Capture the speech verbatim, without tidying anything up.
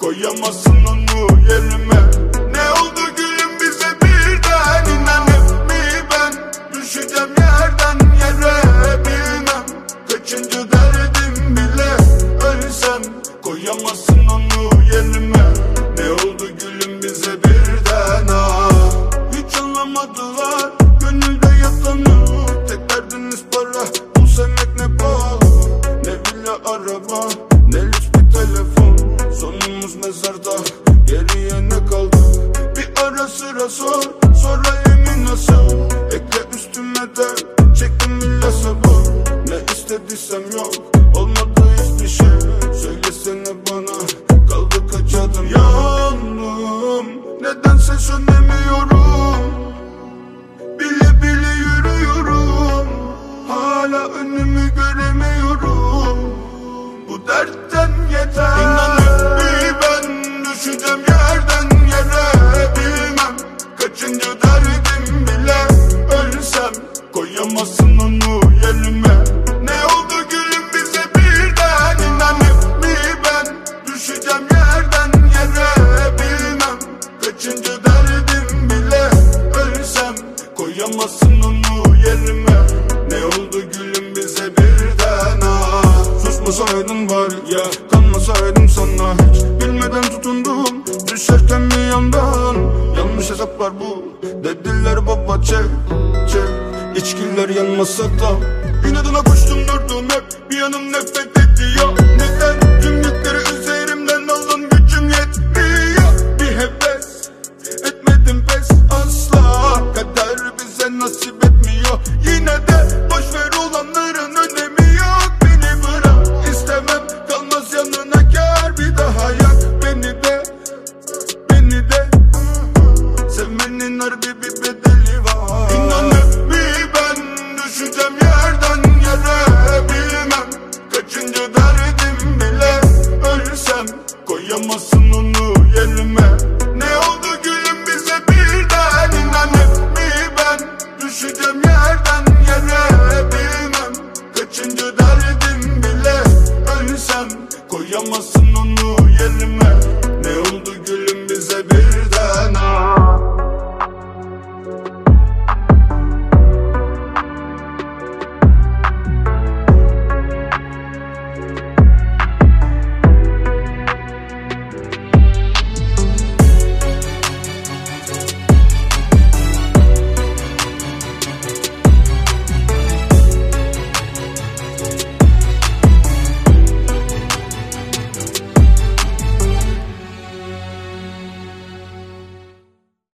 koyamazsın onu yerime. Ne oldu gülüm bize birden, inanıp mi ben düşeceğim yerden yere, bilmem kaçıncı derdim bile. Ölsem koyamazsın onu yerime. Ne oldu gülüm bize birden, ah. Hiç anlamadılar gönülde yatanı. Tek derdiniz para, bu sevmek ne pahalı. Ne villa araba, ne lüks bir telefon. Sonumuz mezarda, geriye ne kaldı? Bir ara sıra sor, sonra emin nasıl? Ekle üstüme de, çektim illa sabır. Ne istediysem yok, olmadı hiçbir şey. Söylesene bana, kaldı kaç adım? Yandım, nedense sönemiyorum. Bile bile yürüyorum, hala önümü göremiyorum. Bu dertten yeter. İnanıp bir ben düşeceğim yerden yere, bilmem kaçıncı derdim bile. Ölsem koyamazsın onu yerime. Ne oldu gülüm bize birden, inanıp mi ben düşeceğim yerden yere, bilmem kaçıncı derdim bile. Ölsem koyamazsın onu yerime. Ne oldu gülüm bize birden, ah. Susmasaydın var ya, kanmasaydım sana hiç. Bilmeden tutundum, düşerken bir yandan. Yanlış hesaplar bu, dediler baba çek çek. İçkiler yanmasa da inadına koştum durdum hep. Bir yanım nefret ediyor. Neden tüm yükleri üzerimden alın, gücüm yetmiyor. Bir heves etmedim pes asla. Kader bize nasip etmiyor. Yine de boşver olanların önemi yok. Beni bırak, istemem kalmaz yanına, kâr bir daha yak. Beni de, beni de sevmenin harbi bir bedeli var. İnanıp bir ben düşeceğim yerden yere, bilmem kaçıncı derdim bile. Ölsem koyamazsın onu yerime. Ne oldu gülüm bize birden, inanıp mi ben düşeceğim yerden yere, bilmem kaçıncı derdim bile. Ölsem koyamazsın